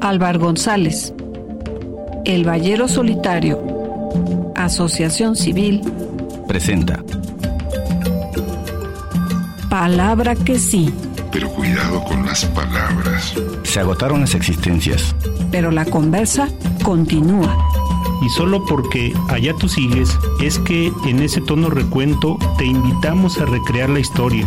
Álvaro González, El Ballero Solitario, Asociación Civil, presenta Palabra que sí. Pero cuidado con las palabras. Se agotaron las existencias, Pero la conversa continúa. Y solo porque allá tú sigues, es que en ese tono recuento te invitamos a recrear la historia.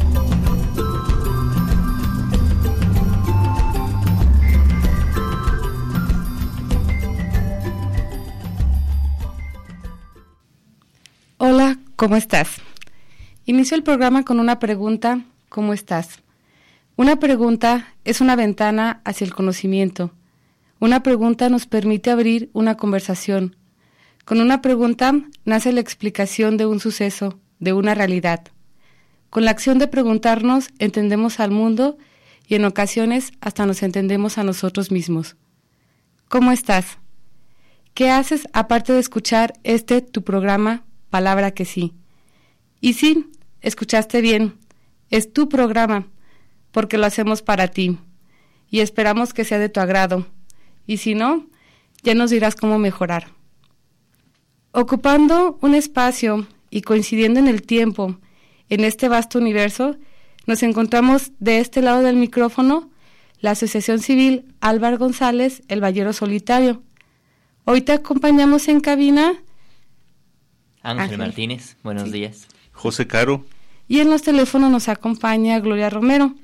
Hola, ¿cómo estás? Inicio el programa con una pregunta, ¿cómo estás? Una pregunta es una ventana hacia el conocimiento. Una pregunta nos permite abrir una conversación. Con una pregunta nace la explicación de un suceso, de una realidad. Con la acción de preguntarnos entendemos al mundo y en ocasiones hasta nos entendemos a nosotros mismos. ¿Cómo estás? ¿Qué haces aparte de escuchar tu programa Palabra que sí? Y sí, escuchaste bien, es tu programa, porque lo hacemos para ti, y esperamos que sea de tu agrado, y si no, ya nos dirás cómo mejorar. Ocupando un espacio y coincidiendo en el tiempo, en este vasto universo, nos encontramos de este lado del micrófono, la Asociación Civil Álvaro González, El Ballero Solitario. Hoy te acompañamos en cabina Ángel Martínez, buenos días. José Caro. Y en los teléfonos nos acompaña Gloria Romero.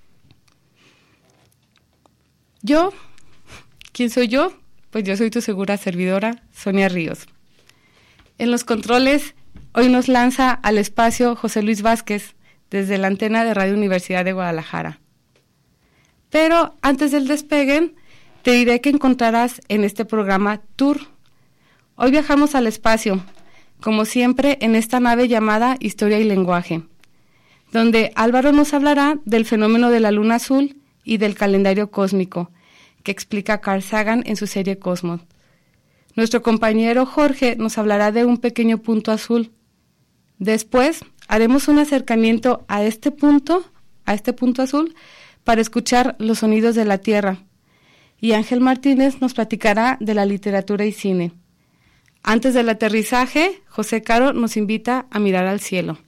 Yo, ¿quién soy yo? Pues yo soy tu segura servidora, Sonia Ríos. En los controles, hoy nos lanza al espacio José Luis Vázquez, desde la antena de Radio Universidad de Guadalajara. Pero antes del despegue, te diré que encontrarás en este programa Tour. Hoy viajamos al espacio, como siempre en esta nave llamada Historia y Lenguaje, donde Álvaro nos hablará del fenómeno de la luna azul y del calendario cósmico, que explica Carl Sagan en su serie Cosmos. Nuestro compañero Jorge nos hablará de un pequeño punto azul. Después haremos un acercamiento a este punto azul, para escuchar los sonidos de la Tierra. Y Ángel Martínez nos platicará de la literatura y cine. Antes del aterrizaje, José Caro nos invita a mirar al cielo.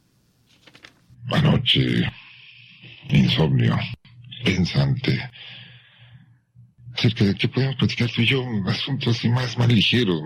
Anoche, insomnio, pensante. Acerca de qué podemos platicar tú y yo, asuntos así más ligeros,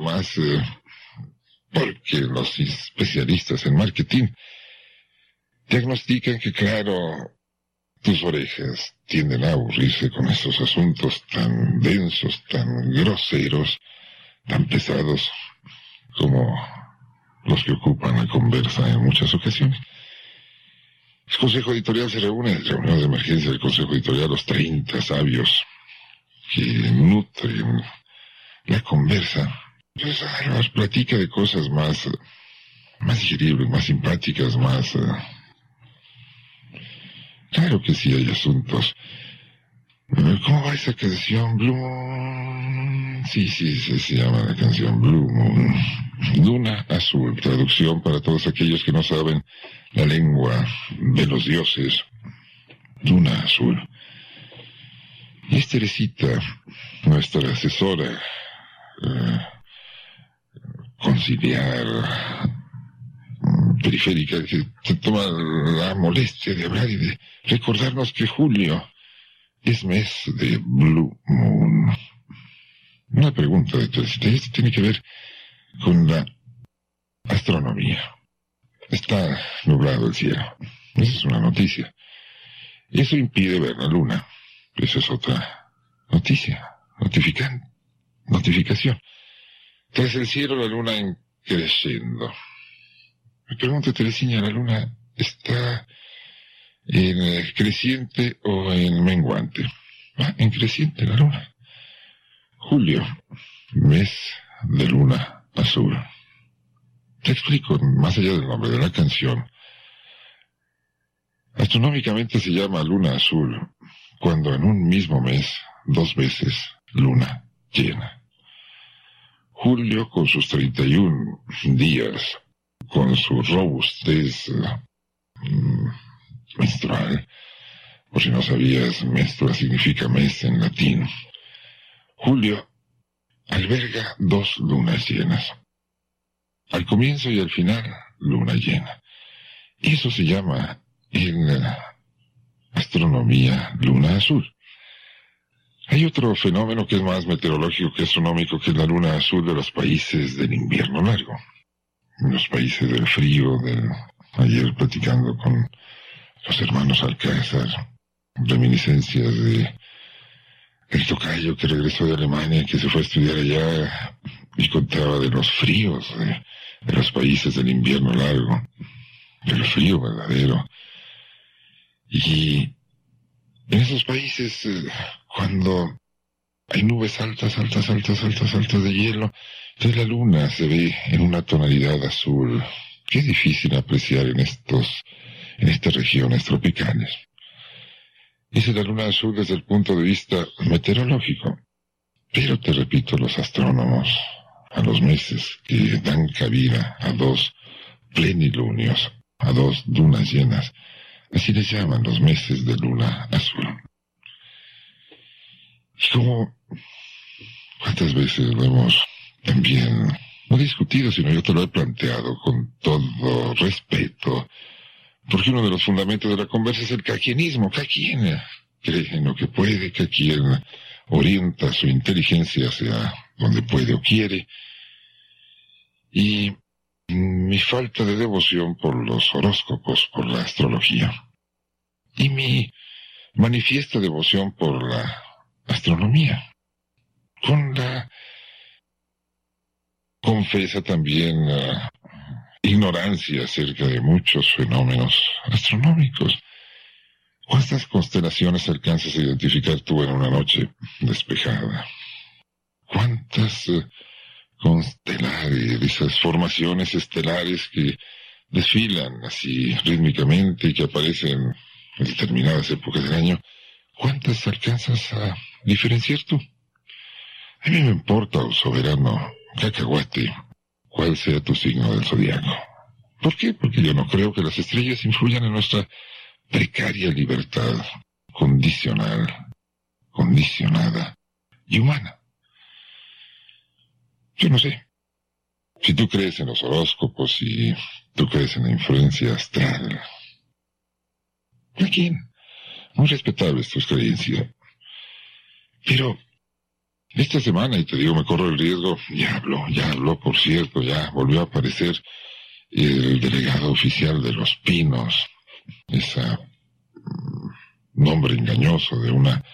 porque los especialistas en marketing diagnostican que, claro, tus orejas tienden a aburrirse con estos asuntos tan densos, tan groseros, tan pesados como los que ocupan la conversa en muchas ocasiones. El Consejo Editorial se reúne de emergencia del Consejo Editorial, los 30 sabios que nutren la conversa. Entonces, nos platica de cosas más digeribles, más simpáticas, Claro que sí hay asuntos. ¿Cómo va esa canción? Blue Moon. Sí, se llama la canción Blue Moon. Luna azul, traducción para todos aquellos que no saben la lengua de los dioses. Luna azul. Y es Teresita, nuestra asesora conciliar, periférica, que se toma la molestia de hablar y de recordarnos que julio es mes de Blue Moon. Una pregunta de Teresita, y esto tiene que ver con la astronomía. Está nublado el cielo. Esa es una noticia. Eso impide ver la luna. Esa es otra noticia. Notificación. Tras el cielo, la luna creciendo. Me pregunto, Teresina, ¿la luna está en creciente o en menguante? En creciente la luna. Julio, mes de luna azul. Te explico, más allá del nombre de la canción. Astronómicamente se llama luna azul cuando en un mismo mes, 2 veces, luna llena. Julio, con sus 31 días, con su robustez menstrual, por si no sabías, menstrua significa mes en latín, Julio alberga 2 lunas llenas. Al comienzo y al final, luna llena. Eso se llama en astronomía luna azul. Hay otro fenómeno que es más meteorológico que astronómico, que es la luna azul de los países del invierno largo. Los países del frío, ayer platicando con los hermanos Alcázar, reminiscencias del tocayo que regresó de Alemania, que se fue a estudiar allá y contaba de los fríos de los países del invierno largo, del frío verdadero. Y en esos países, cuando hay nubes altas de hielo, entonces la luna se ve en una tonalidad azul, que es difícil apreciar en estas regiones tropicales. Esa es la luna azul desde el punto de vista meteorológico. Pero te repito, los astrónomos, a los meses que dan cabida a 2 plenilunios, a 2 lunas llenas, así les llaman los meses de luna azul. Y como cuántas veces lo hemos también, no discutido, sino yo te lo he planteado con todo respeto, porque uno de los fundamentos de la conversa es el caquienismo. Cada quien cree en lo que puede, cada quien orienta su inteligencia hacia donde puede o quiere. Y mi falta de devoción por los horóscopos, por la astrología, y mi manifiesta devoción por la astronomía, con la confesa también ignorancia acerca de muchos fenómenos astronómicos. ¿Cuántas constelaciones alcanzas a identificar tú en una noche despejada? ¿Cuántas constelares, esas formaciones estelares que desfilan así rítmicamente y que aparecen en determinadas épocas del año, cuántas alcanzas a diferenciar tú? A mí me importa, oh soberano cacahuate, cuál sea tu signo del zodiaco. ¿Por qué? Porque yo no creo que las estrellas influyan en nuestra precaria libertad condicionada y humana. Yo no sé. Si tú crees en los horóscopos y tú crees en la influencia astral, ¿a quién? Muy respetable tus creencias. Pero esta semana, y te digo, me corro el riesgo, ya habló, por cierto, ya volvió a aparecer el delegado oficial de Los Pinos, ese nombre engañoso de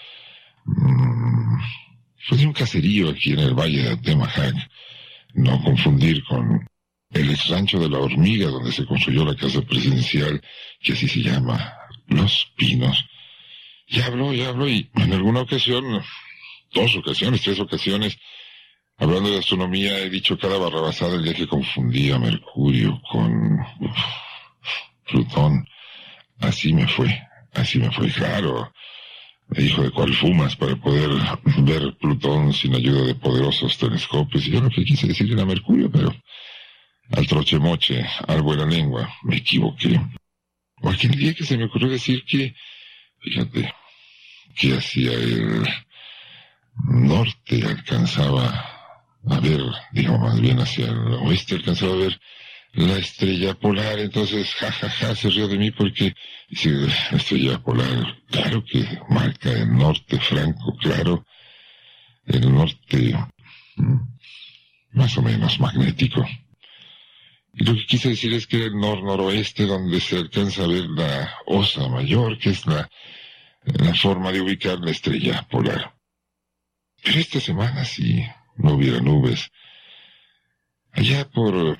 de un caserío aquí en el Valle de Atemajac, no confundir con el ex rancho de la Hormiga, donde se construyó la casa presidencial, que así se llama, Los Pinos. Ya habló, y en alguna ocasión, 2 ocasiones, 3 ocasiones, hablando de astronomía, he dicho cada barrabasada el día que confundía Mercurio con Plutón. Así me fue, claro. Me dijo de cuál fumas para poder ver Plutón sin ayuda de poderosos telescopios. Y yo lo que quise decir era Mercurio, pero al trochemoche, al buena lengua, me equivoqué. O aquel día que se me ocurrió decir que, fíjate, que hacia el norte alcanzaba a ver, digo más bien hacia el oeste alcanzaba a ver la estrella polar. Entonces, se rió de mí porque dice, la estrella polar, claro que marca el norte franco, claro, el norte más o menos magnético. Y lo que quise decir es que el noroeste, donde se alcanza a ver la Osa Mayor, que es la forma de ubicar la estrella polar. Pero esta semana, si no hubiera nubes, allá por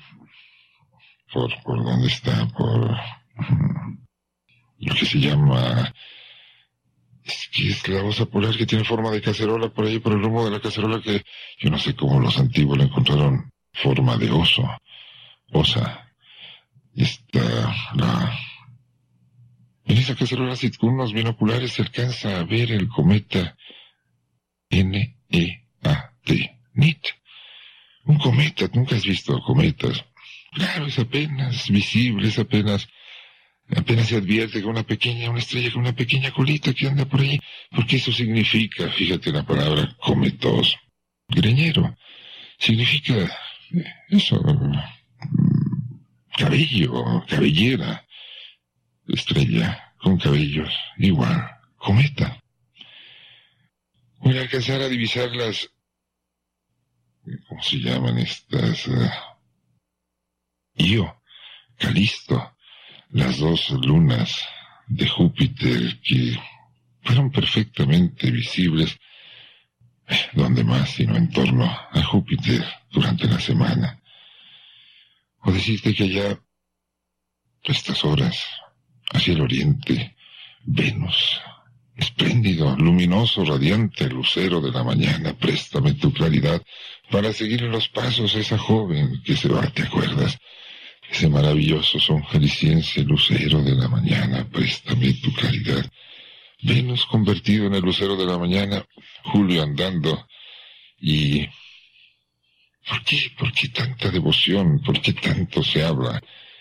donde está, por lo que se llama, es la Osa Polar, que tiene forma de cacerola, por ahí por el rumbo de la cacerola, que yo no sé cómo los antiguos le encontraron forma de osa. En esa cacerola, si con unos binoculares se alcanza a ver el cometa NEAT. Un cometa, nunca has visto cometas. Claro, es apenas visible, es apenas Apenas se advierte que una estrella con una pequeña colita que anda por ahí, porque eso significa, fíjate la palabra cometos, greñero, significa eso, cabello, cabellera, estrella con cabellos, igual, cometa. Voy a alcanzar a divisar las, ¿cómo se llaman estas? Io, Calisto, las dos lunas de Júpiter que fueron perfectamente visibles, donde más sino en torno a Júpiter durante la semana. O decirte que allá, a estas horas, hacia el oriente, Venus, espléndido, luminoso, radiante, lucero de la mañana, préstame tu claridad para seguir en los pasos a esa joven que se va, ¿te acuerdas? Ese maravilloso son jalisciense, lucero de la mañana, préstame tu claridad. Venus convertido en el lucero de la mañana, Julio andando. Y ¿por qué tanta devoción? ¿Por qué tanto se habla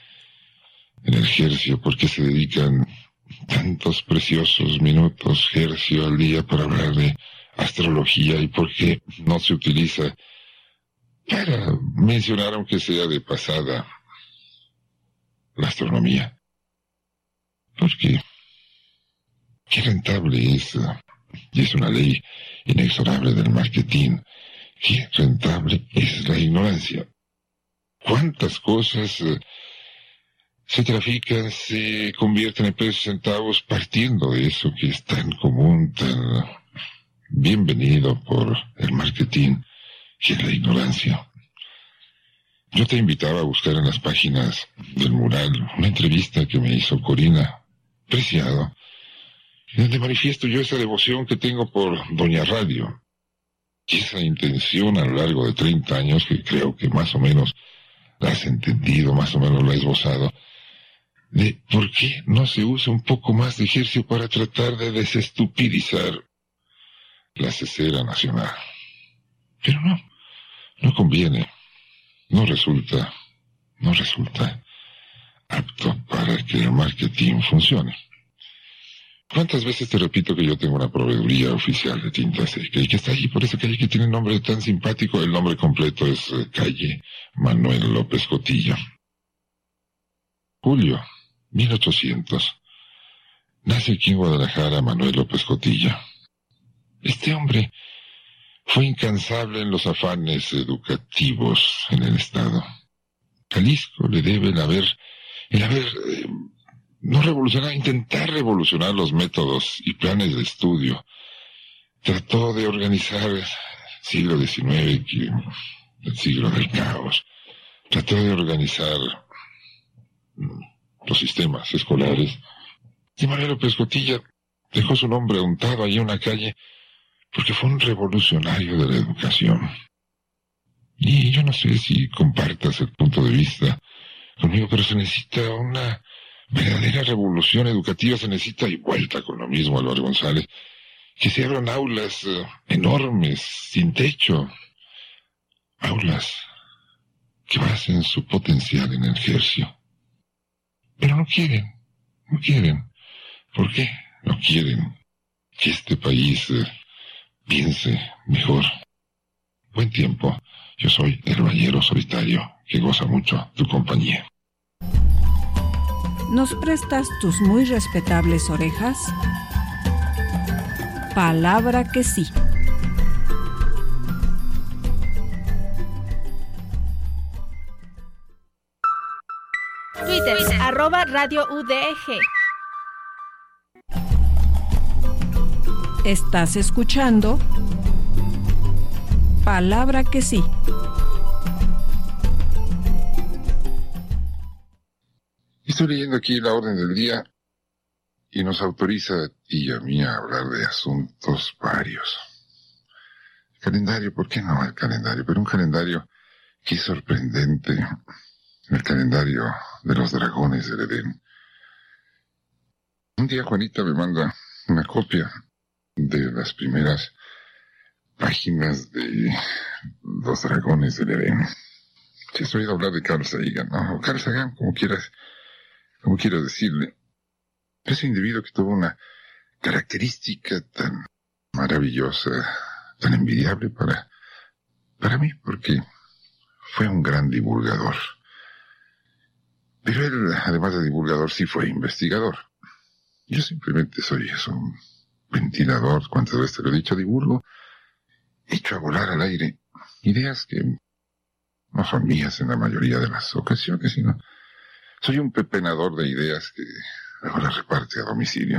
en el Hercio? ¿Por qué se dedican tantos preciosos minutos Hercio al día para hablar de astrología? ¿Y por qué no se utiliza para mencionar, aunque sea de pasada, la astronomía? Porque qué rentable es, y es una ley inexorable del marketing, qué rentable es la ignorancia. ¿Cuántas cosas se trafican, se convierten en pesos centavos partiendo de eso que es tan común, tan bienvenido por el marketing, que es la ignorancia? Yo te invitaba a buscar en las páginas del mural una entrevista que me hizo Corina Preciado, donde manifiesto yo esa devoción que tengo por Doña Radio, y esa intención a lo largo de 30 años, que creo que más o menos la has entendido, más o menos la has esbozado, de por qué no se usa un poco más de Hercio para tratar de desestupidizar la cesera nacional. Pero no conviene, no resulta apto para que el marketing funcione. ¿Cuántas veces te repito que yo tengo una proveeduría oficial de tinta seca y que está allí por esa calle que tiene un nombre tan simpático? El nombre completo es calle Manuel López Cotilla. Julio 1800. Nace aquí en Guadalajara Manuel López Cotilla. Este hombre fue incansable en los afanes educativos en el Estado. Jalisco le debe el haber no revolucionar, intentar revolucionar los métodos y planes de estudio. Trató de organizar el siglo XIX, el siglo del caos. Trató de organizar los sistemas escolares. Y Manuel López Cotilla dejó su nombre untado ahí en una calle porque fue un revolucionario de la educación. Y yo no sé si compartas el punto de vista conmigo, pero se necesita una verdadera revolución educativa, se necesita, y vuelta con lo mismo, Álvaro González, que se abran aulas enormes, sin techo, aulas que basen su potencial en el Hercio. Pero no quieren. ¿Por qué? No quieren que este país piense mejor. Buen tiempo. Yo soy el Ballero Solitario, que goza mucho tu compañía. ¿Nos prestas tus muy respetables orejas? Palabra que sí. Twitter, @Radio UDG. Estás escuchando Palabra que sí. Estoy leyendo aquí la orden del día y nos autoriza a ti y a mí a hablar de asuntos varios. El calendario, ¿por qué no el calendario? Pero un calendario que es sorprendente. El calendario de los dragones del Edén. Un día Juanita me manda una copia de las primeras páginas de los dragones del Edén. Si has oído hablar de Carl Sagan, ¿no? O Carl Sagan, como quieras como quiero decirle, ese individuo que tuvo una característica tan maravillosa, tan envidiable para mí, porque fue un gran divulgador. Pero él, además de divulgador, sí fue investigador. Yo simplemente soy eso, un ventilador, cuántas veces te lo he dicho, divulgo, echo a volar al aire ideas que no son mías en la mayoría de las ocasiones, sino soy un pepenador de ideas que luego las reparte a domicilio.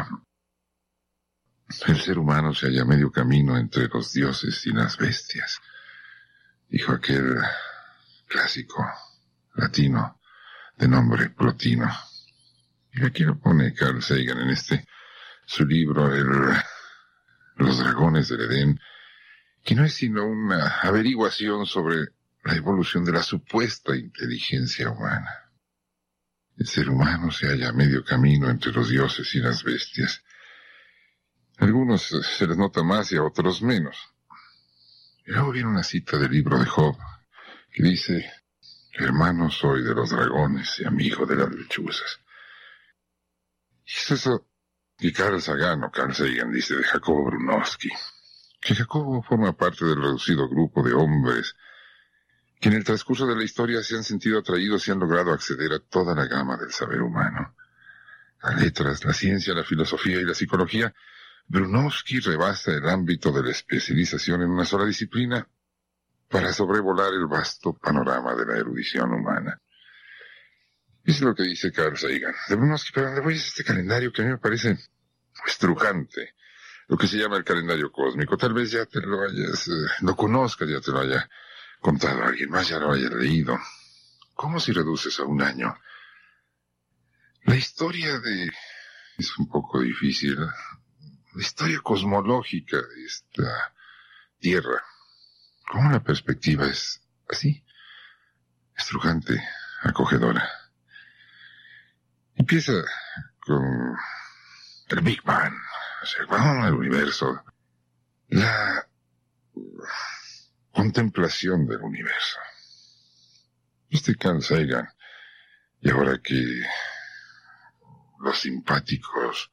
El ser humano se halla a medio camino entre los dioses y las bestias, dijo aquel clásico latino de nombre Plotino. Y aquí lo pone Carl Sagan en su libro, Los dragones del Edén, que no es sino una averiguación sobre la evolución de la supuesta inteligencia humana. El ser humano se halla a medio camino entre los dioses y las bestias. A algunos se les nota más y a otros menos. Y luego viene una cita del libro de Job, que dice: hermano soy de los dragones y amigo de las lechuzas. Y es eso que Carl Sagan dice de Jacobo Bronowski, que Jacobo forma parte del reducido grupo de hombres que en el transcurso de la historia se han sentido atraídos y han logrado acceder a toda la gama del saber humano. Las letras, la ciencia, la filosofía y la psicología. Bronowski rebasa el ámbito de la especialización en una sola disciplina para sobrevolar el vasto panorama de la erudición humana. Eso es lo que dice Carl Sagan. De Bronowski, pero le voy a este calendario que a mí me parece estrujante, lo que se llama el calendario cósmico. Tal vez ya te lo lo conozcas, ya te lo haya contado a alguien más, ya lo haya leído. ¿Cómo si reduces a un año la historia es un poco difícil, la historia cosmológica de esta Tierra? ¿Cómo la perspectiva es así? Estrujante, acogedora. Empieza con el Big Bang, o sea, el universo, la contemplación del universo. Carl Sagan, y ahora que los simpáticos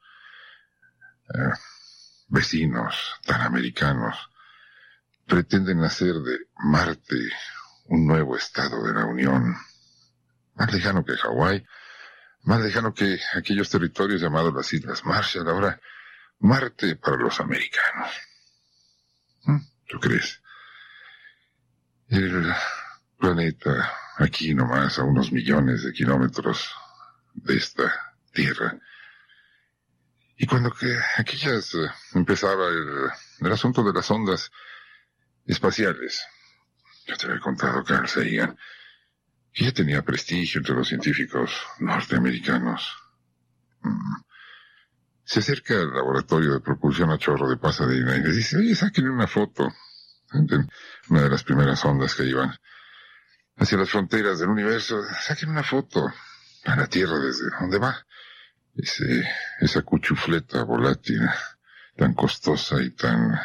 vecinos tan americanos pretenden hacer de Marte un nuevo estado de la Unión, más lejano que Hawái, más lejano que aquellos territorios llamados las Islas Marshall, ahora Marte para los americanos. ¿Tú crees? El planeta aquí nomás a unos millones de kilómetros de esta Tierra. Y cuando empezaba el asunto de las ondas espaciales, yo te había contado, Carl Sagan, que ya tenía prestigio entre los científicos norteamericanos. Se acerca al laboratorio de propulsión a chorro de Pasadena y les dice: oye, sáquenle una foto. Una de las primeras ondas que iban hacia las fronteras del universo, saquen una foto a la Tierra desde donde va esa cuchufleta volátil tan costosa y tan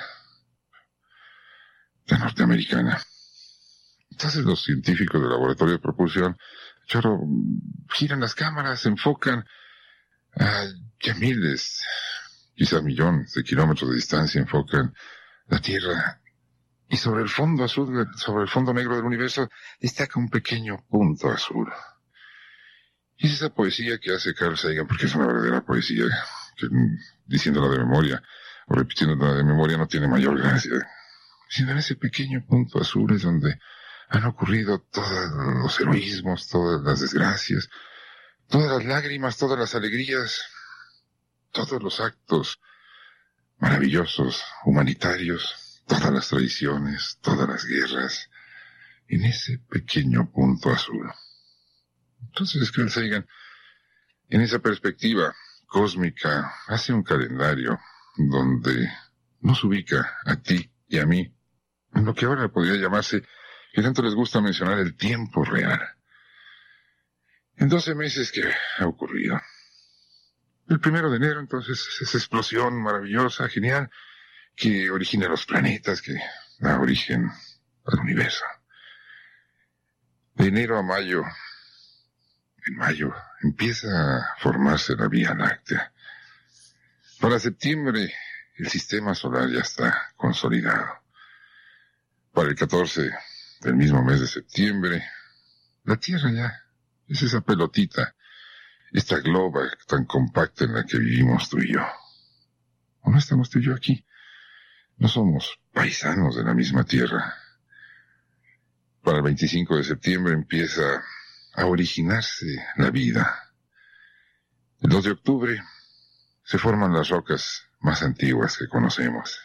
norteamericana. Entonces los científicos del laboratorio de propulsión chorro giran las cámaras, se enfocan a ya miles, quizá millones de kilómetros de distancia, enfocan la Tierra. Y sobre el fondo azul, sobre el fondo negro del universo, destaca un pequeño punto azul. Y es esa poesía que hace Carl Sagan, porque es una verdadera poesía, que diciéndola de memoria, o repitiéndola de memoria, no tiene mayor gracia. Sino en ese pequeño punto azul es donde han ocurrido todos los heroísmos, todas las desgracias, todas las lágrimas, todas las alegrías, todos los actos maravillosos, humanitarios, todas las traiciones, todas las guerras, en ese pequeño punto azul. Entonces Carl Sagan, en esa perspectiva cósmica, hace un calendario donde nos ubica a ti y a mí en lo que ahora podría llamarse, que tanto les gusta mencionar, el tiempo real. En 12 meses que ha ocurrido. El 1 de enero, entonces, esa explosión maravillosa, genial, que origina los planetas, que da origen al universo. De enero a mayo, En mayo empieza a formarse la Vía Láctea. Para septiembre el sistema solar ya está consolidado. Para el 14 del mismo mes de septiembre, la Tierra ya es esa pelotita, esta globa tan compacta en la que vivimos tú y yo. ¿O no estamos tú y yo aquí? No somos paisanos de la misma Tierra. Para el 25 de septiembre empieza a originarse la vida. El 2 de octubre se forman las rocas más antiguas que conocemos.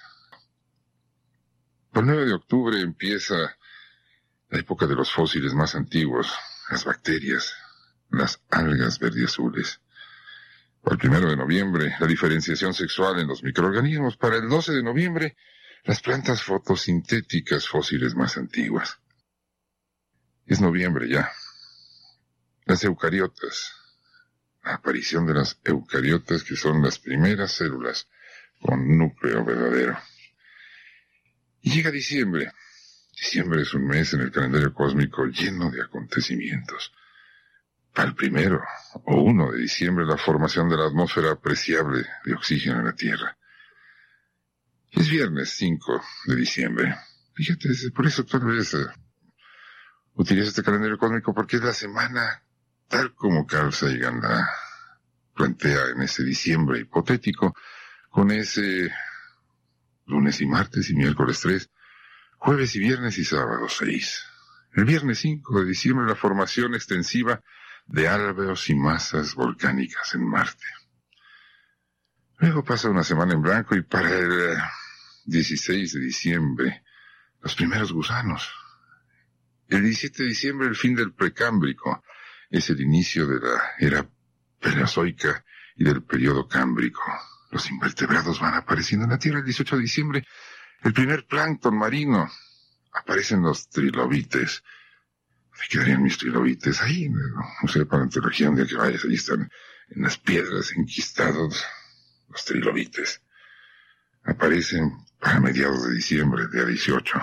El 9 de octubre empieza la época de los fósiles más antiguos, las bacterias, las algas verdiazules. Para el 1 de noviembre, la diferenciación sexual en los microorganismos. Para el 12 de noviembre, las plantas fotosintéticas fósiles más antiguas. Es noviembre ya. Las eucariotas. La aparición de las eucariotas, que son las primeras células con núcleo verdadero. Y llega diciembre. Diciembre es un mes en el calendario cósmico lleno de acontecimientos. Para el 1 o 1 de diciembre, la formación de la atmósfera apreciable de oxígeno en la Tierra. Es viernes 5 de diciembre. Fíjate, por eso tal vez utilizo este calendario cósmico, porque es la semana tal como Carl Sagan la plantea en ese diciembre hipotético, con ese lunes y martes y miércoles 3, jueves y viernes y sábado 6. El viernes 5 de diciembre, la formación extensiva de alveos y masas volcánicas en Marte. Luego pasa una semana en blanco y para el 16 de diciembre, los primeros gusanos. El 17 de diciembre, el fin del Precámbrico, es el inicio de la era Paleozoica y del periodo Cámbrico. Los invertebrados van apareciendo en la Tierra. El 18 de diciembre, el primer plancton marino. Aparecen los trilobites. ¿Dónde quedarían mis trilobites? Ahí, en el Museo de Paleontología, un día que vayas, ahí están en las piedras enquistados los trilobites. Aparecen para mediados de diciembre, el día 18.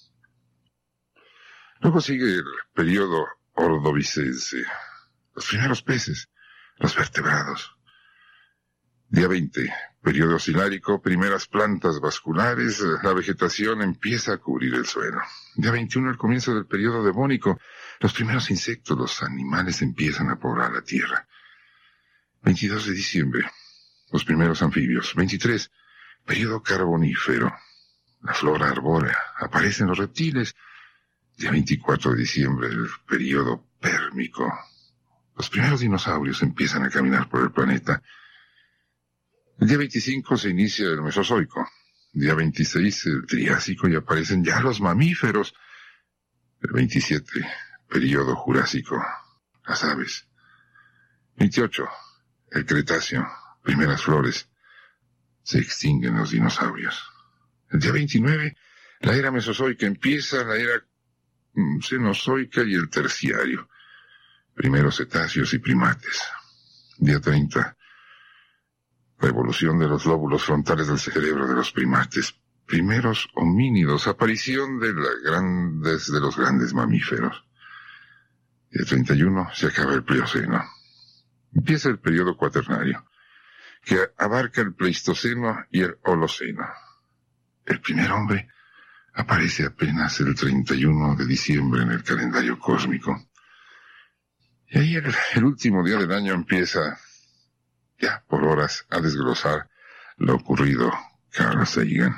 Luego sigue el periodo ordovicense. Los primeros peces, los vertebrados. Día 20, periodo silárico, primeras plantas vasculares, la vegetación empieza a cubrir el suelo. Día 21, el comienzo del periodo devónico, los primeros insectos, los animales empiezan a poblar la tierra. 22 de diciembre, los primeros anfibios. 23, periodo carbonífero, la flora arbórea, aparecen los reptiles. Día 24 de diciembre, el periodo pérmico. Los primeros dinosaurios empiezan a caminar por el planeta. El día 25 se inicia el Mesozoico. Día 26 el Triásico y aparecen ya los mamíferos. El 27, periodo Jurásico, las aves. 28, el Cretáceo, primeras flores. Se extinguen los dinosaurios. El día 29, la era Mesozoica, empieza la era Cenozoica y el Terciario. Primeros cetáceos y primates. Día 30, la evolución de los lóbulos frontales del cerebro de los primates. Primeros homínidos, aparición de los grandes mamíferos. Día 31, se acaba el Plioceno. Empieza el periodo cuaternario, que abarca el Pleistoceno y el Holoceno. El primer hombre aparece apenas el 31 de diciembre en el calendario cósmico. Y ahí el último día del año empieza, ya por horas, a desglosar lo ocurrido Carl Sagan.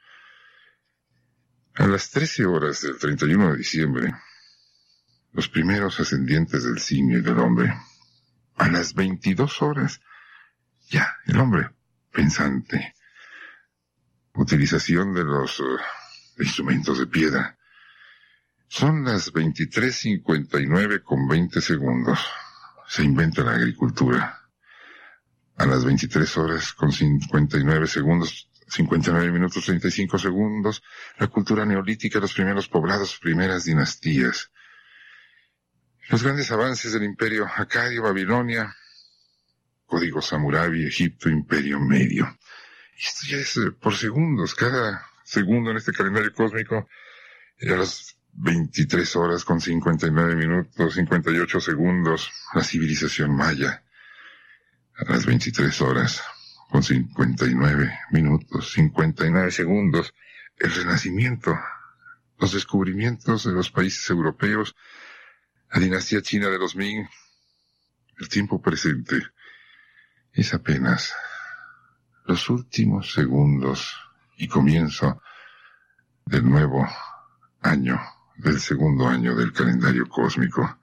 A las 13 horas del 31 de diciembre, los primeros ascendientes del simio y del hombre. A las 22 horas, ya el hombre pensante. Utilización de los instrumentos de piedra. Son las 23:59 con 20 segundos. Se inventa la agricultura. A las 23 horas con 59 segundos, 59 minutos 35 segundos, la cultura neolítica, los primeros poblados, primeras dinastías. Los grandes avances del imperio acadio, Babilonia, código Hammurabi, Egipto, imperio medio. Y esto ya es por segundos, cada segundo en este calendario cósmico. Y a las 23 horas con 59 minutos, 58 segundos, la civilización maya. A las 23 horas con 59 minutos, 59 segundos, el Renacimiento, los descubrimientos de los países europeos, la dinastía china de los Ming, el tiempo presente. Es apenas los últimos segundos y comienzo del nuevo año, del segundo año del calendario cósmico.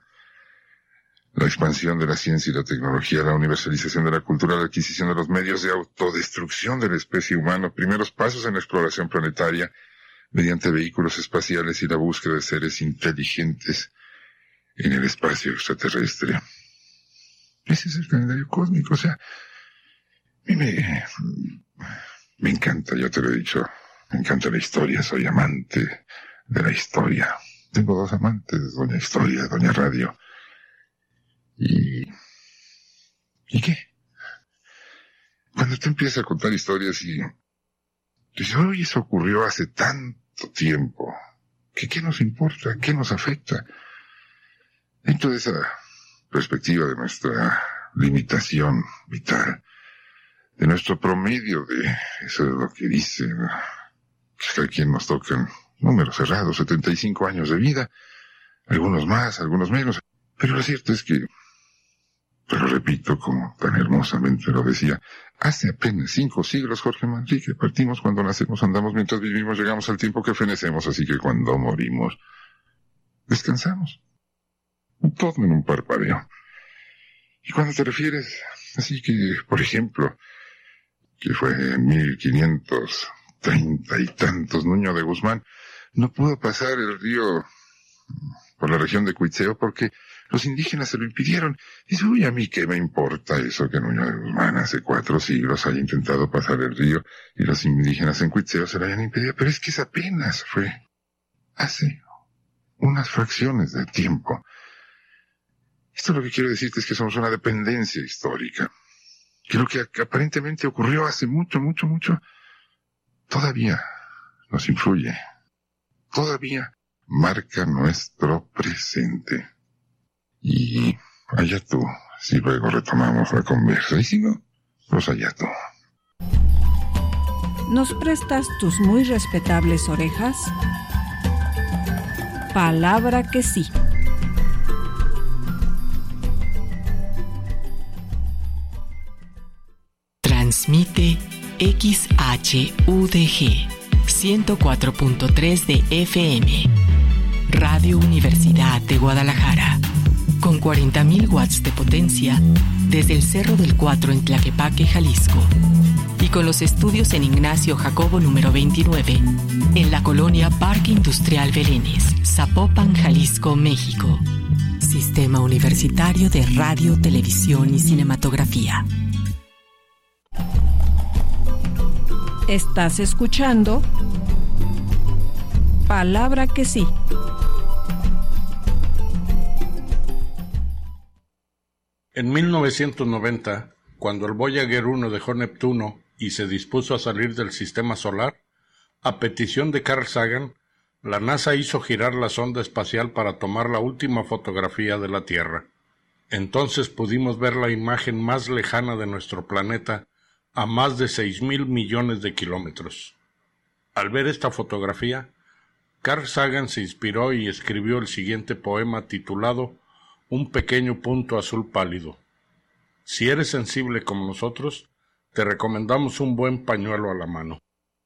La expansión de la ciencia y la tecnología, la universalización de la cultura, la adquisición de los medios de autodestrucción de la especie humana, primeros pasos en la exploración planetaria mediante vehículos espaciales y la búsqueda de seres inteligentes en el espacio extraterrestre. Ese es el calendario cósmico, o sea, a mí me encanta, ya te lo he dicho, me encanta la historia, soy amante de la historia. Tengo dos amantes, doña Historia, doña Radio. ¿Y qué? Cuando tú empiezas a contar historias y dices, oye, eso ocurrió hace tanto tiempo, ¿qué nos importa? ¿Qué nos afecta? Dentro de esa perspectiva de nuestra limitación vital, de nuestro promedio, de eso es lo que dicen, que a quien nos tocan números cerrados, 75 años de vida, algunos más, algunos menos, pero lo cierto es que, te lo repito como tan hermosamente lo decía, hace apenas 5 siglos, Jorge Manrique, partimos cuando nacemos, andamos mientras vivimos, llegamos al tiempo que fenecemos, así que cuando morimos, descansamos. Todo en un parpadeo. Y cuando te refieres, así que, por ejemplo, que fue en 1530 y tantos, Nuño de Guzmán no pudo pasar el río por la región de Cuitzeo porque los indígenas se lo impidieron. Dice, uy, a mí qué me importa eso que Nuño de Guzmán hace 4 siglos haya intentado pasar el río y los indígenas en Cuitzeo se lo hayan impedido, pero es que apenas fue hace unas fracciones de tiempo. Esto lo que quiero decirte es que somos una dependencia histórica. Que lo que aparentemente ocurrió hace mucho, todavía nos influye. Todavía marca nuestro presente. Y allá tú, si luego retomamos la conversa. Y si no, pues allá tú. ¿Nos prestas tus muy respetables orejas? Palabra que sí. Transmite XHUDG 104.3 de FM, Radio Universidad de Guadalajara, con 40.000 watts de potencia desde el Cerro del Cuatro en Tlaquepaque, Jalisco, y con los estudios en Ignacio Jacobo número 29, en la colonia Parque Industrial Belénes, Zapopan, Jalisco, México. Sistema Universitario de Radio, Televisión y Cinematografía. Estás escuchando Palabra que sí. En 1990, cuando el Voyager 1 dejó Neptuno y se dispuso a salir del sistema solar, a petición de Carl Sagan, la NASA hizo girar la sonda espacial para tomar la última fotografía de la Tierra. Entonces pudimos ver la imagen más lejana de nuestro planeta a más de 6.000 millones de kilómetros. Al ver esta fotografía, Carl Sagan se inspiró y escribió el siguiente poema titulado Un pequeño punto azul pálido. Si eres sensible como nosotros, te recomendamos un buen pañuelo a la mano.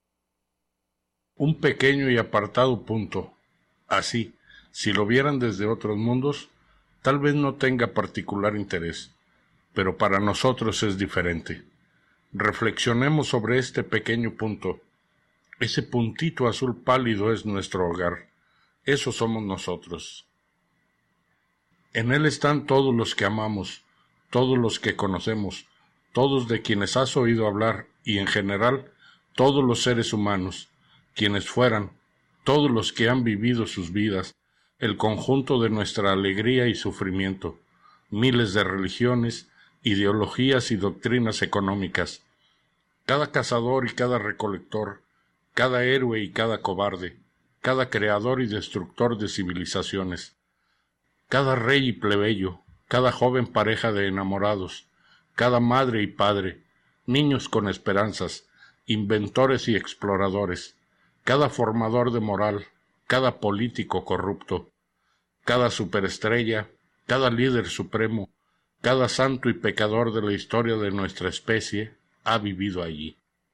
Un pequeño y apartado punto. Así, si lo vieran desde otros mundos, tal vez no tenga particular interés, pero para nosotros es diferente. Reflexionemos sobre este pequeño punto. Ese puntito azul pálido es nuestro hogar. Eso somos nosotros. En él están todos los que amamos, todos los que conocemos, todos de quienes has oído hablar y en general todos los seres humanos, quienes fueran, todos los que han vivido sus vidas, el conjunto de nuestra alegría y sufrimiento, miles de religiones, ideologías y doctrinas económicas, cada cazador y cada recolector, cada héroe y cada cobarde, cada creador y destructor de civilizaciones, cada rey y plebeyo, cada joven pareja de enamorados, cada madre y padre, niños con esperanzas, inventores y exploradores, cada formador de moral, cada político corrupto, cada superestrella, cada líder supremo, cada santo y pecador de la historia de nuestra especie ha vivido allí.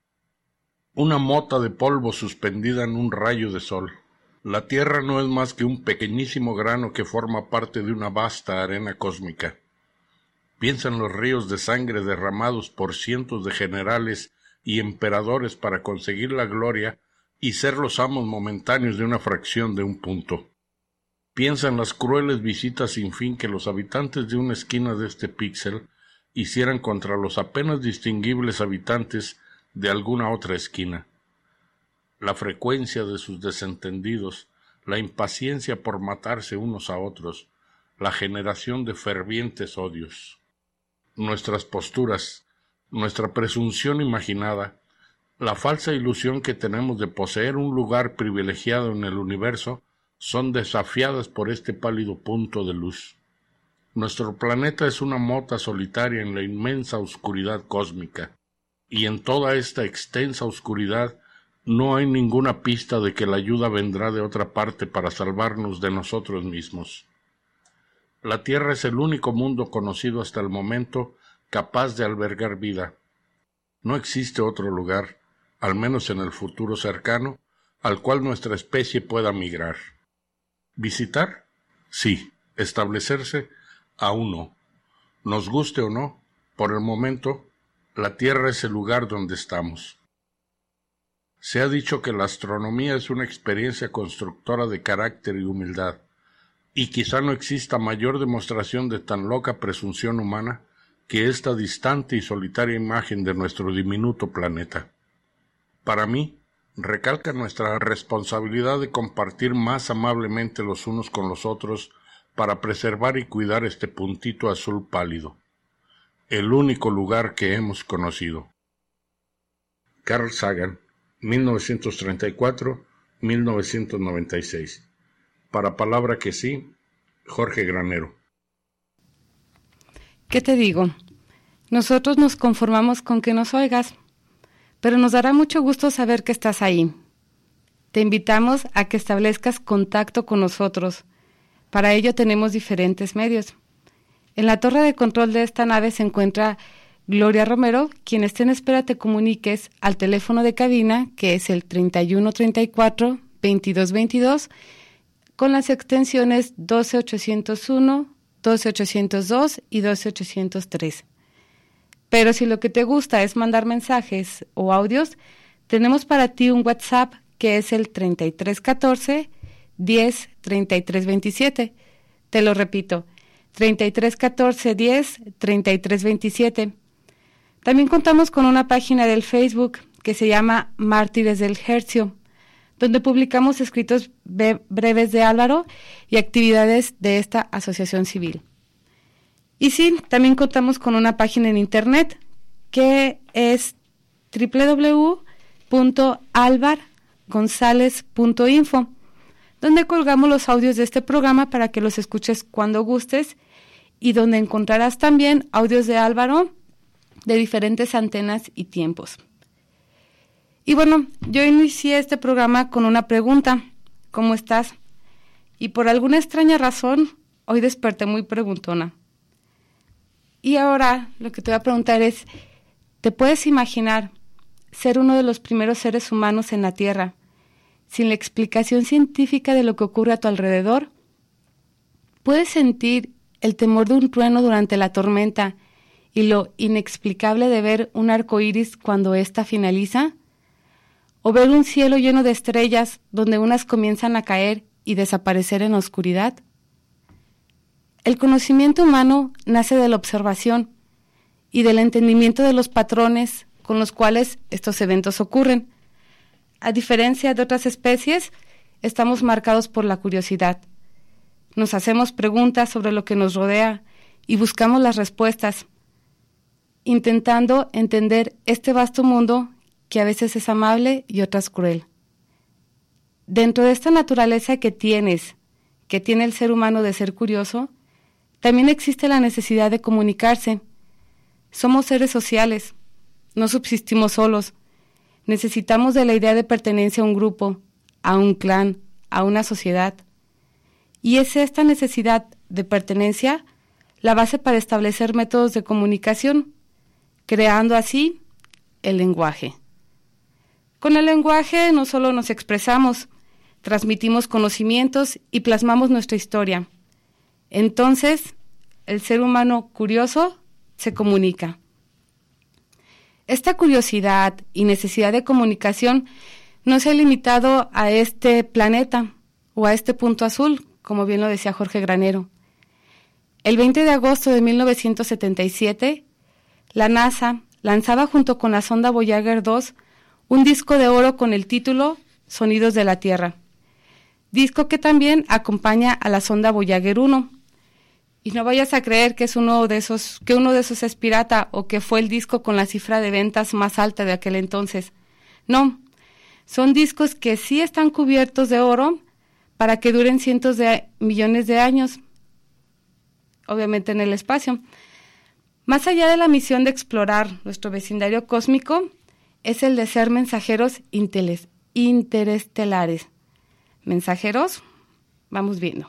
Una mota de polvo suspendida en un rayo de sol. La Tierra no es más que un pequeñísimo grano que forma parte de una vasta arena cósmica. Piensa en los ríos de sangre derramados por cientos de generales y emperadores para conseguir la gloria y ser los amos momentáneos de una fracción de un punto. Piensa en las crueles visitas sin fin que los habitantes de una esquina de este píxel hicieran contra los apenas distinguibles habitantes de alguna otra esquina. La frecuencia de sus desentendidos, la impaciencia por matarse unos a otros, la generación de fervientes odios. Nuestras posturas, nuestra presunción imaginada, la falsa ilusión que tenemos de poseer un lugar privilegiado en el universo, son desafiadas por este pálido punto de luz. Nuestro planeta es una mota solitaria en la inmensa oscuridad cósmica, y en toda esta extensa oscuridad no hay ninguna pista de que la ayuda vendrá de otra parte para salvarnos de nosotros mismos. La Tierra es el único mundo conocido hasta el momento capaz de albergar vida. No existe otro lugar, al menos en el futuro cercano, al cual nuestra especie pueda migrar. ¿Visitar? Sí. Establecerse, aún no. Nos guste o no, por el momento, la Tierra es el lugar donde estamos. Se ha dicho que la astronomía es una experiencia constructora de carácter y humildad, y quizá no exista mayor demostración de tan loca presunción humana que esta distante y solitaria imagen de nuestro diminuto planeta. Para mí, recalca nuestra responsabilidad de compartir más amablemente los unos con los otros para preservar y cuidar este puntito azul pálido, el único lugar que hemos conocido. Carl Sagan, 1934-1996. Para Palabra que sí, Jorge Granero. ¿Qué te digo? Nosotros nos conformamos con que nos oigas, pero nos dará mucho gusto saber que estás ahí. Te invitamos a que establezcas contacto con nosotros. Para ello tenemos diferentes medios. En la torre de control de esta nave se encuentra Gloria Romero, quien esté en espera te comuniques al teléfono de cabina, que es el 3134-2222, con las extensiones 12801, 12802 y 12803. Pero si lo que te gusta es mandar mensajes o audios, tenemos para ti un WhatsApp que es el 3314 10 33 27. Te lo repito, 3314 10 33 27. También contamos con una página del Facebook que se llama Mártires del Hercio, donde publicamos escritos breves de Álvaro y actividades de esta asociación civil. Y sí, también contamos con una página en internet que es www.alvargonzalez.info, donde colgamos los audios de este programa para que los escuches cuando gustes y donde encontrarás también audios de Álvaro de diferentes antenas y tiempos. Y bueno, yo inicié este programa con una pregunta: ¿cómo estás? Y por alguna extraña razón, hoy desperté muy preguntona. Y ahora lo que te voy a preguntar es, ¿te puedes imaginar ser uno de los primeros seres humanos en la Tierra, sin la explicación científica de lo que ocurre a tu alrededor? ¿Puedes sentir el temor de un trueno durante la tormenta y lo inexplicable de ver un arco iris cuando ésta finaliza? ¿O ver un cielo lleno de estrellas donde unas comienzan a caer y desaparecer en la oscuridad? El conocimiento humano nace de la observación y del entendimiento de los patrones con los cuales estos eventos ocurren. A diferencia de otras especies, estamos marcados por la curiosidad. Nos hacemos preguntas sobre lo que nos rodea y buscamos las respuestas, intentando entender este vasto mundo que a veces es amable y otras cruel. dentro de esta naturaleza que tiene el ser humano de ser curioso, también existe la necesidad de comunicarse. Somos seres sociales, no subsistimos solos. Necesitamos de la idea de pertenencia a un grupo, a un clan, a una sociedad. Y es esta necesidad de pertenencia la base para establecer métodos de comunicación, creando así el lenguaje. Con el lenguaje no solo nos expresamos, transmitimos conocimientos y plasmamos nuestra historia. Entonces, el ser humano curioso se comunica. Esta curiosidad y necesidad de comunicación no se ha limitado a este planeta o a este punto azul, como bien lo decía Jorge Granero. El 20 de agosto de 1977, la NASA lanzaba junto con la sonda Voyager 2 un disco de oro con el título Sonidos de la Tierra, disco que también acompaña a la sonda Voyager 1. Y no vayas a creer que uno de esos es pirata o que fue el disco con la cifra de ventas más alta de aquel entonces. No, son discos que sí están cubiertos de oro para que duren cientos de millones de años, obviamente en el espacio. Más allá de la misión de explorar nuestro vecindario cósmico, es el de ser mensajeros interestelares. ¿Mensajeros? Vamos viendo.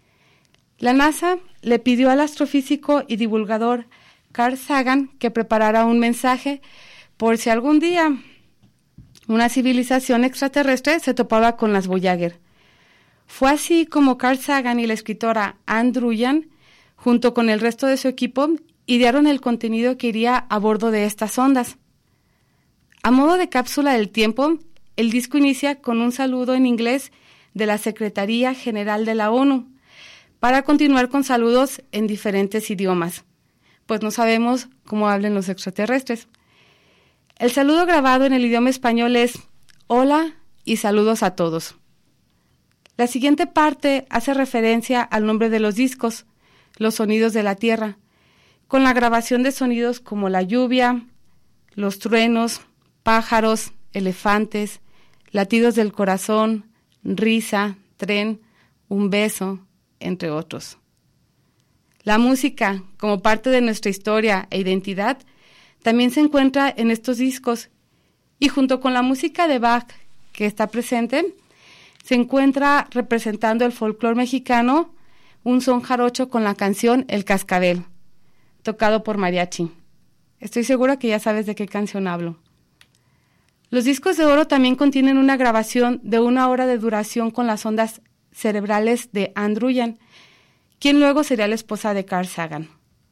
La NASA le pidió al astrofísico y divulgador Carl Sagan que preparara un mensaje por si algún día una civilización extraterrestre se topaba con las Voyager. Fue así como Carl Sagan y la escritora Anne Druyan, junto con el resto de su equipo, idearon el contenido que iría a bordo de estas ondas. A modo de cápsula del tiempo, el disco inicia con un saludo en inglés de la Secretaría General de la ONU, para continuar con saludos en diferentes idiomas, pues no sabemos cómo hablan los extraterrestres. El saludo grabado en el idioma español es hola y saludos a todos. La siguiente parte hace referencia al nombre de los discos, los sonidos de la Tierra, con la grabación de sonidos como la lluvia, los truenos, pájaros, elefantes, latidos del corazón, risa, tren, un beso, entre otros. La música, como parte de nuestra historia e identidad, también se encuentra en estos discos, y junto con la música de Bach que está presente, se encuentra representando el folclore mexicano un son jarocho con la canción El Cascabel, tocado por mariachi. Estoy segura que ya sabes de qué canción hablo. Los discos de oro también contienen una grabación de 1 hora de duración con las ondas cerebrales de Anne Druyan, quien luego sería la esposa de Carl Sagan.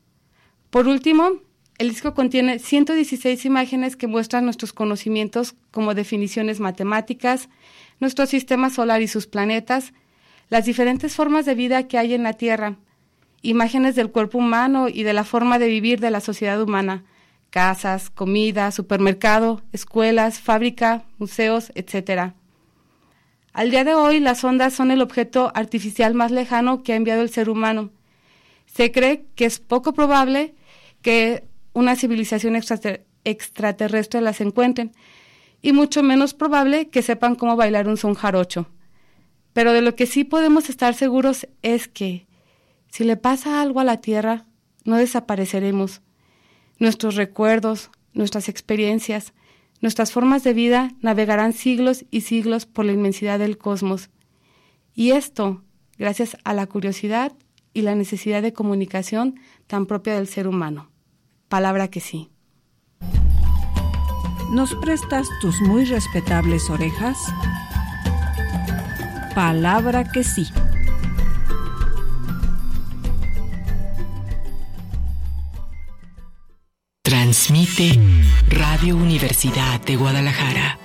Por último, el disco contiene 116 imágenes que muestran nuestros conocimientos como definiciones matemáticas, nuestro sistema solar y sus planetas, las diferentes formas de vida que hay en la Tierra, imágenes del cuerpo humano y de la forma de vivir de la sociedad humana, casas, comida, supermercado, escuelas, fábrica, museos, etc. Al día de hoy, las ondas son el objeto artificial más lejano que ha enviado el ser humano. Se cree que es poco probable que una civilización extraterrestre las encuentren, y mucho menos probable que sepan cómo bailar un son jarocho. Pero de lo que sí podemos estar seguros es que, si le pasa algo a la Tierra, no desapareceremos. Nuestros recuerdos, nuestras experiencias, nuestras formas de vida navegarán siglos y siglos por la inmensidad del cosmos. Y esto, gracias a la curiosidad y la necesidad de comunicación tan propia del ser humano. Palabra que sí. ¿Nos prestas tus muy respetables orejas? Palabra que sí. Transmite Radio Universidad de Guadalajara.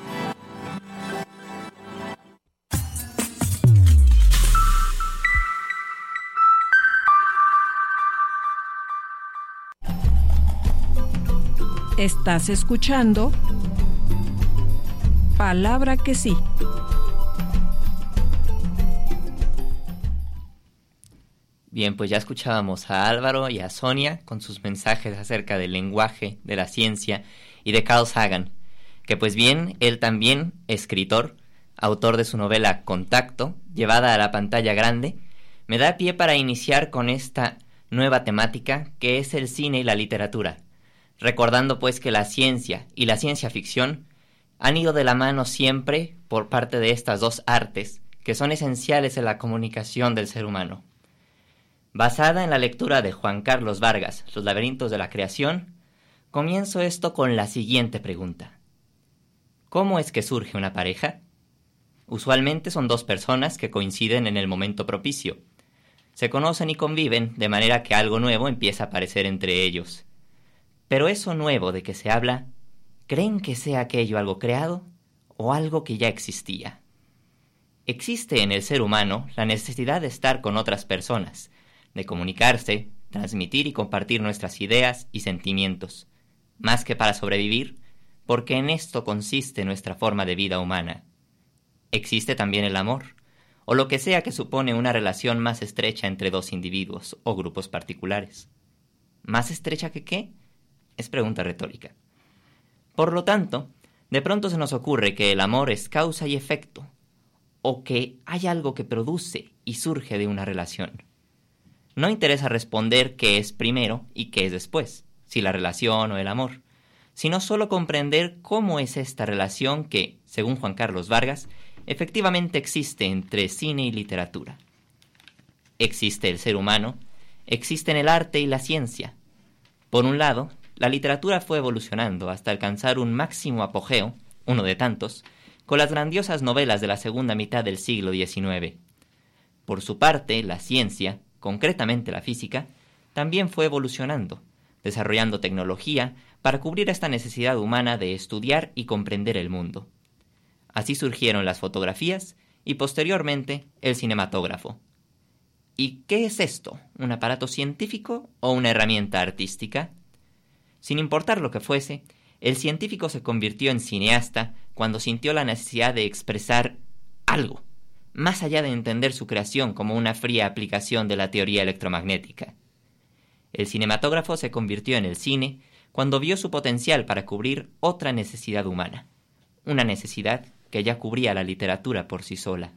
Estás escuchando Palabra que sí. Bien, pues ya escuchábamos a Álvaro y a Sonia con sus mensajes acerca del lenguaje, de la ciencia y de Carl Sagan, que pues bien, él también, escritor, autor de su novela Contacto, llevada a la pantalla grande, me da pie para iniciar con esta nueva temática que es el cine y la literatura, recordando pues que la ciencia y la ciencia ficción han ido de la mano siempre por parte de estas dos artes que son esenciales en la comunicación del ser humano. Basada en la lectura de Juan Carlos Vargas, Los laberintos de la creación, comienzo esto con la siguiente pregunta. ¿Cómo es que surge una pareja? Usualmente son dos personas que coinciden en el momento propicio. Se conocen y conviven de manera que algo nuevo empieza a aparecer entre ellos. Pero eso nuevo de que se habla, ¿creen que sea aquello algo creado o algo que ya existía? Existe en el ser humano la necesidad de estar con otras personas, de comunicarse, transmitir y compartir nuestras ideas y sentimientos, más que para sobrevivir, porque en esto consiste nuestra forma de vida humana. Existe también el amor, o lo que sea que supone una relación más estrecha entre dos individuos o grupos particulares. ¿Más estrecha que qué? Es pregunta retórica. Por lo tanto, de pronto se nos ocurre que el amor es causa y efecto, o que hay algo que produce y surge de una relación. No interesa responder qué es primero y qué es después, si la relación o el amor, sino solo comprender cómo es esta relación que, según Juan Carlos Vargas, efectivamente existe entre cine y literatura. Existe el ser humano, existen el arte y la ciencia. Por un lado, la literatura fue evolucionando hasta alcanzar un máximo apogeo, uno de tantos, con las grandiosas novelas de la segunda mitad del siglo XIX. Por su parte, la ciencia, concretamente la física, también fue evolucionando, desarrollando tecnología para cubrir esta necesidad humana de estudiar y comprender el mundo. Así surgieron las fotografías y posteriormente el cinematógrafo. ¿Y qué es esto? ¿Un aparato científico o una herramienta artística? Sin importar lo que fuese, el científico se convirtió en cineasta cuando sintió la necesidad de expresar algo, más allá de entender su creación como una fría aplicación de la teoría electromagnética. El cinematógrafo se convirtió en el cine cuando vio su potencial para cubrir otra necesidad humana, una necesidad que ya cubría la literatura por sí sola.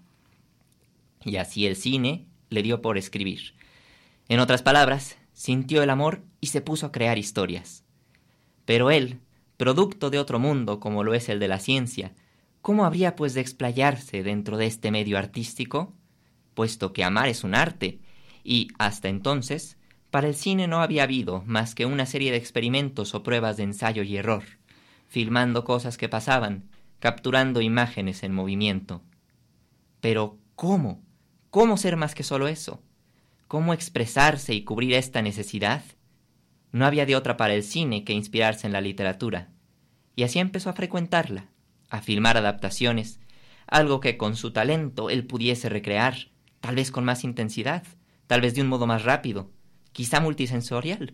Y así el cine le dio por escribir. En otras palabras, sintió el amor y se puso a crear historias. Pero él, producto de otro mundo como lo es el de la ciencia, ¿cómo habría pues de explayarse dentro de este medio artístico? Puesto que amar es un arte, y hasta entonces, para el cine no había habido más que una serie de experimentos o pruebas de ensayo y error, filmando cosas que pasaban, capturando imágenes en movimiento. Pero, ¿cómo? ¿Cómo ser más que solo eso? ¿Cómo expresarse y cubrir esta necesidad? No había de otra para el cine que inspirarse en la literatura, y así empezó a frecuentarla, a filmar adaptaciones, algo que con su talento él pudiese recrear, tal vez con más intensidad, tal vez de un modo más rápido, quizá multisensorial.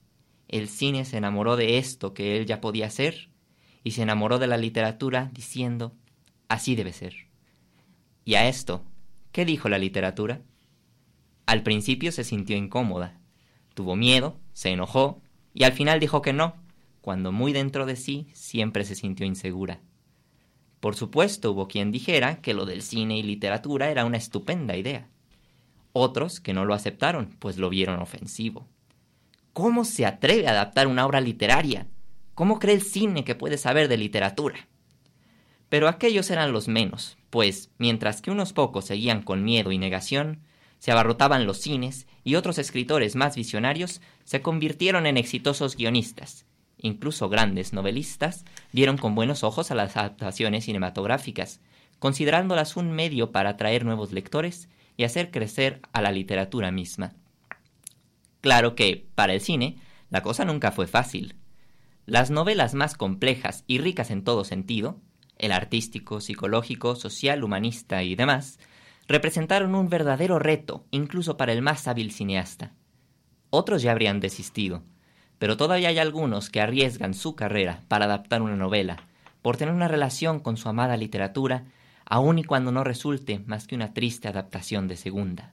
El cine se enamoró de esto que él ya podía hacer, y se enamoró de la literatura diciendo, así debe ser. Y a esto, ¿qué dijo la literatura? Al principio se sintió incómoda, tuvo miedo, se enojó, y al final dijo que no, cuando muy dentro de sí siempre se sintió insegura. Por supuesto, hubo quien dijera que lo del cine y literatura era una estupenda idea. Otros que no lo aceptaron, pues lo vieron ofensivo. ¿Cómo se atreve a adaptar una obra literaria? ¿Cómo cree el cine que puede saber de literatura? Pero aquellos eran los menos, pues, mientras que unos pocos seguían con miedo y negación, se abarrotaban los cines y otros escritores más visionarios se convirtieron en exitosos guionistas. Incluso grandes novelistas vieron con buenos ojos a las adaptaciones cinematográficas, considerándolas un medio para atraer nuevos lectores y hacer crecer a la literatura misma. Claro que, para el cine, la cosa nunca fue fácil. Las novelas más complejas y ricas en todo sentido, el artístico, psicológico, social, humanista y demás, representaron un verdadero reto incluso para el más hábil cineasta. Otros ya habrían desistido, pero todavía hay algunos que arriesgan su carrera para adaptar una novela, por tener una relación con su amada literatura, aun y cuando no resulte más que una triste adaptación de segunda.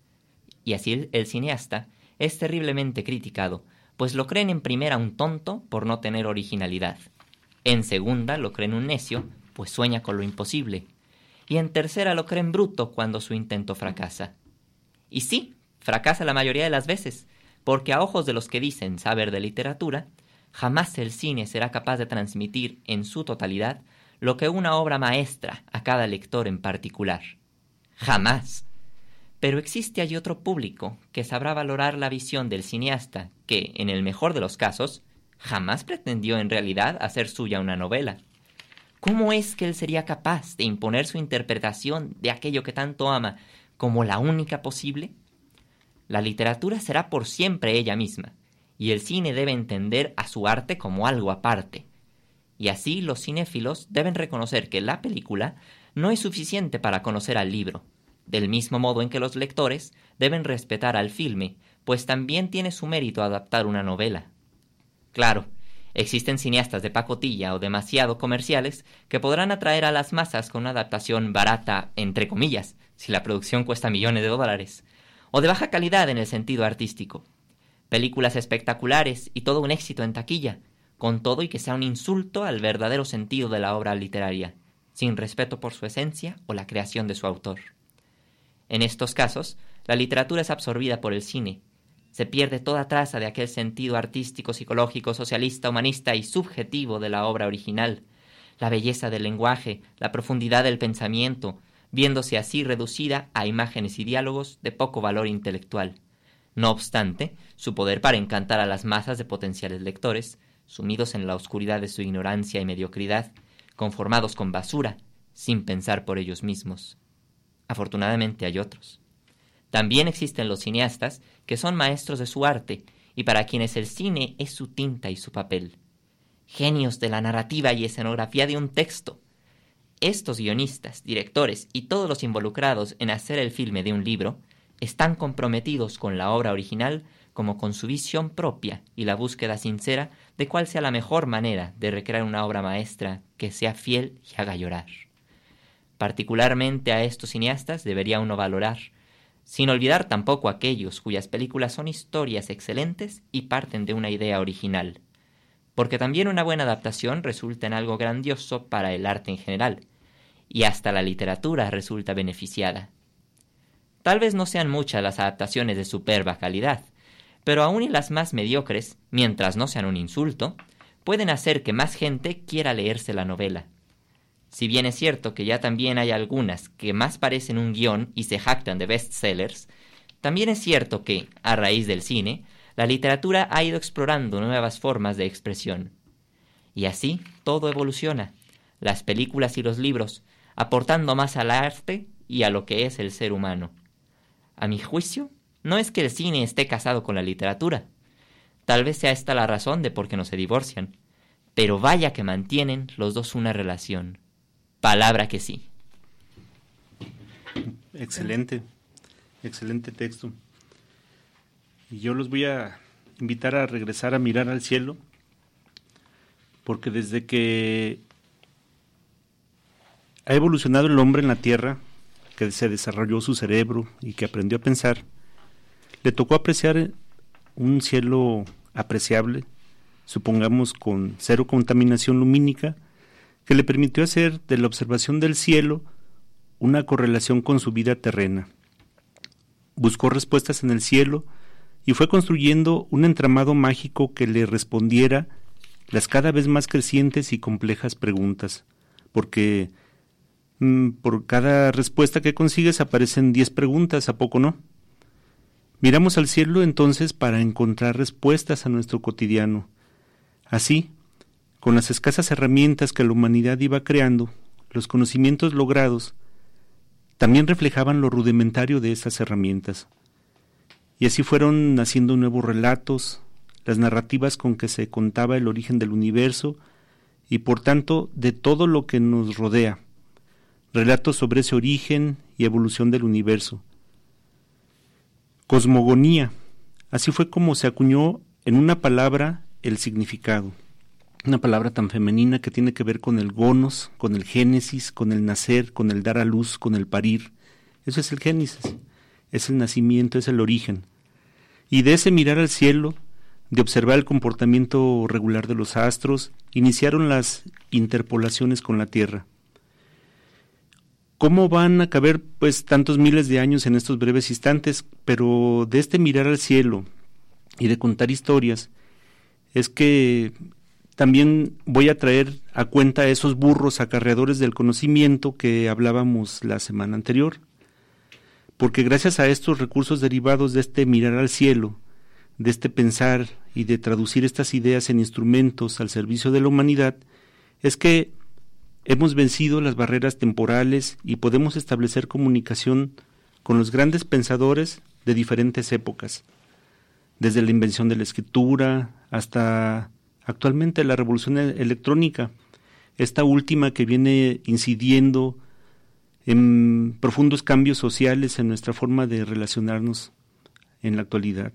Y así el cineasta es terriblemente criticado, pues lo creen en primera un tonto por no tener originalidad. En segunda lo creen un necio, pues sueña con lo imposible. y en tercera lo creen bruto cuando su intento fracasa. Y sí, fracasa la mayoría de las veces, porque a ojos de los que dicen saber de literatura, jamás el cine será capaz de transmitir en su totalidad lo que una obra maestra a cada lector en particular. Jamás. Pero existe allí otro público que sabrá valorar la visión del cineasta que, en el mejor de los casos, jamás pretendió en realidad hacer suya una novela. ¿Cómo es que él sería capaz de imponer su interpretación de aquello que tanto ama como la única posible? La literatura será por siempre ella misma, y el cine debe entender a su arte como algo aparte. Y así los cinéfilos deben reconocer que la película no es suficiente para conocer al libro, del mismo modo en que los lectores deben respetar al filme, pues también tiene su mérito adaptar una novela. Claro, existen cineastas de pacotilla o demasiado comerciales que podrán atraer a las masas con una adaptación barata, entre comillas, si la producción cuesta millones de dólares, o de baja calidad en el sentido artístico. Películas espectaculares y todo un éxito en taquilla, con todo y que sea un insulto al verdadero sentido de la obra literaria, sin respeto por su esencia o la creación de su autor. En estos casos, la literatura es absorbida por el cine. Se pierde toda traza de aquel sentido artístico, psicológico, socialista, humanista y subjetivo de la obra original, la belleza del lenguaje, la profundidad del pensamiento, viéndose así reducida a imágenes y diálogos de poco valor intelectual. No obstante, su poder para encantar a las masas de potenciales lectores, sumidos en la oscuridad de su ignorancia y mediocridad, conformados con basura, sin pensar por ellos mismos. Afortunadamente hay otros. También existen los cineastas que son maestros de su arte y para quienes el cine es su tinta y su papel. Genios de la narrativa y escenografía de un texto. Estos guionistas, directores y todos los involucrados en hacer el filme de un libro están comprometidos con la obra original como con su visión propia y la búsqueda sincera de cuál sea la mejor manera de recrear una obra maestra que sea fiel y haga llorar. Particularmente a estos cineastas debería uno valorar, sin olvidar tampoco a aquellos cuyas películas son historias excelentes y parten de una idea original, porque también una buena adaptación resulta en algo grandioso para el arte en general, y hasta la literatura resulta beneficiada. Tal vez no sean muchas las adaptaciones de superba calidad, pero aún y las más mediocres, mientras no sean un insulto, pueden hacer que más gente quiera leerse la novela. Si bien es cierto que ya también hay algunas que más parecen un guión y se jactan de bestsellers, también es cierto que, a raíz del cine, la literatura ha ido explorando nuevas formas de expresión. Y así todo evoluciona, las películas y los libros, aportando más al arte y a lo que es el ser humano. A mi juicio, no es que el cine esté casado con la literatura. Tal vez sea esta la razón de por qué no se divorcian, pero vaya que mantienen los dos una relación. Palabra que sí. Excelente, excelente texto. Y yo los voy a invitar a regresar a mirar al cielo, porque desde que ha evolucionado el hombre en la Tierra, que se desarrolló su cerebro y que aprendió a pensar, le tocó apreciar un cielo apreciable, supongamos con cero contaminación lumínica, que le permitió hacer de la observación del cielo una correlación con su vida terrena. Buscó respuestas en el cielo y fue construyendo un entramado mágico que le respondiera las cada vez más crecientes y complejas preguntas, porque por cada respuesta que consigues aparecen 10 preguntas, ¿a poco no? Miramos al cielo entonces para encontrar respuestas a nuestro cotidiano. Así, con las escasas herramientas que la humanidad iba creando, los conocimientos logrados también reflejaban lo rudimentario de esas herramientas. Y así fueron naciendo nuevos relatos, las narrativas con que se contaba el origen del universo y por tanto de todo lo que nos rodea, relatos sobre ese origen y evolución del universo. Cosmogonía, así fue como se acuñó en una palabra el significado. Una palabra tan femenina que tiene que ver con el gonos, con el génesis, con el nacer, con el dar a luz, con el parir. Eso es el génesis, es el nacimiento, es el origen. Y de ese mirar al cielo, de observar el comportamiento regular de los astros, iniciaron las interpolaciones con la Tierra. ¿Cómo van a caber pues tantos miles de años en estos breves instantes? Pero de este mirar al cielo y de contar historias, es que también voy a traer a cuenta a esos burros acarreadores del conocimiento que hablábamos la semana anterior. Porque gracias a estos recursos derivados de este mirar al cielo, de este pensar y de traducir estas ideas en instrumentos al servicio de la humanidad, es que hemos vencido las barreras temporales y podemos establecer comunicación con los grandes pensadores de diferentes épocas, desde la invención de la escritura hasta actualmente la revolución electrónica, esta última que viene incidiendo en profundos cambios sociales en nuestra forma de relacionarnos en la actualidad.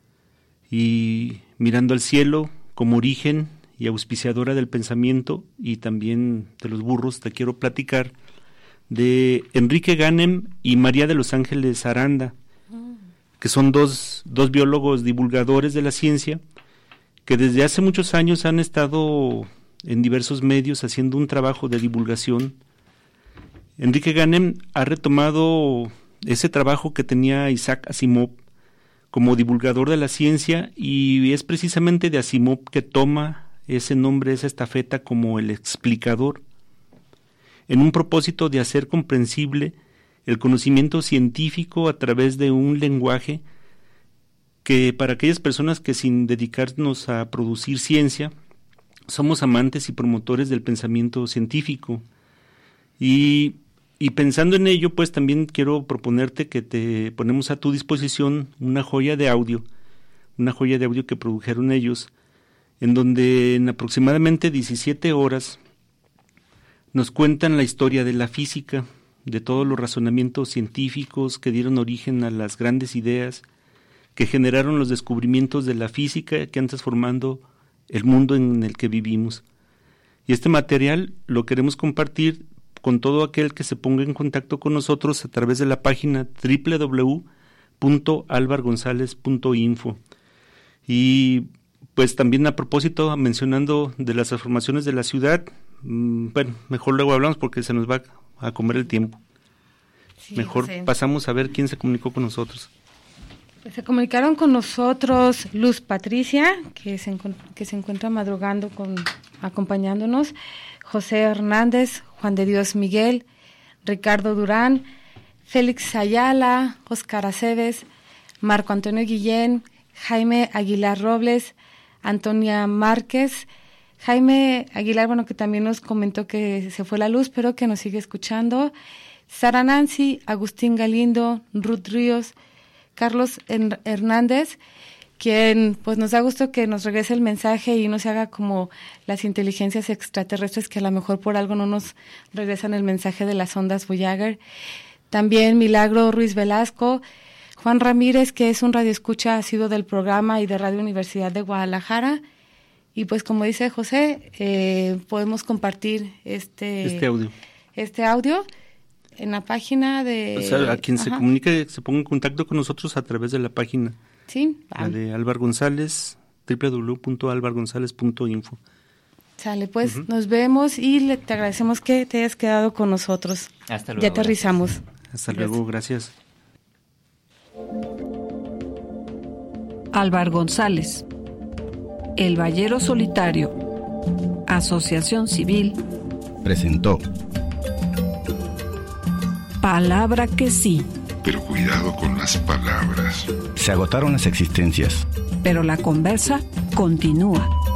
Y mirando al cielo como origen y auspiciadora del pensamiento y también de los burros, te quiero platicar de Enrique Ganem y María de los Ángeles Aranda, que son dos biólogos divulgadores de la ciencia que desde hace muchos años han estado en diversos medios haciendo un trabajo de divulgación. Enrique Ganem ha retomado ese trabajo que tenía Isaac Asimov como divulgador de la ciencia, y es precisamente de Asimov que toma ese nombre, esa estafeta, como el explicador, en un propósito de hacer comprensible el conocimiento científico a través de un lenguaje que para aquellas personas que sin dedicarnos a producir ciencia somos amantes y promotores del pensamiento científico. Y pensando en ello, pues también quiero proponerte que te ponemos a tu disposición una joya de audio que produjeron ellos, en donde en aproximadamente 17 horas nos cuentan la historia de la física, de todos los razonamientos científicos que dieron origen a las grandes ideas que generaron los descubrimientos de la física que han transformado el mundo en el que vivimos. Y este material lo queremos compartir con todo aquel que se ponga en contacto con nosotros a través de la página www.alvargonzalez.info. Y pues también a propósito, mencionando de las transformaciones de la ciudad, bueno, mejor luego hablamos porque se nos va a comer el tiempo. Sí, mejor José. Pasamos a ver quién se comunicó con nosotros. Pues se comunicaron con nosotros Luz Patricia, que se encuentra madrugando acompañándonos, José Hernández, Juan de Dios Miguel, Ricardo Durán, Félix Ayala, Óscar Aceves, Marco Antonio Guillén, Jaime Aguilar Robles, Antonia Márquez, Jaime Aguilar, bueno, que también nos comentó que se fue la luz, pero que nos sigue escuchando, Sara Nancy, Agustín Galindo, Ruth Ríos, Carlos Hernández, quien pues nos da gusto que nos regrese el mensaje y no se haga como las inteligencias extraterrestres que a lo mejor por algo no nos regresan el mensaje de las ondas Voyager. También Milagro Ruiz Velasco, Juan Ramírez, que es un radioescucha asiduo del programa y de Radio Universidad de Guadalajara. Y pues como dice José, podemos compartir este audio en la página de... O sea, a quien se comunique, se ponga en contacto con nosotros a través de la página. Sí. La de Álvar González, www.alvargonzalez.info. Sale, pues nos vemos y te agradecemos que te hayas quedado con nosotros. Hasta luego. Ya aterrizamos. Hasta luego, gracias. Álvar González, El Ballero Solitario, Asociación Civil, presentó Palabra que sí. Pero cuidado con las palabras. Se agotaron las existencias. Pero la conversa continúa.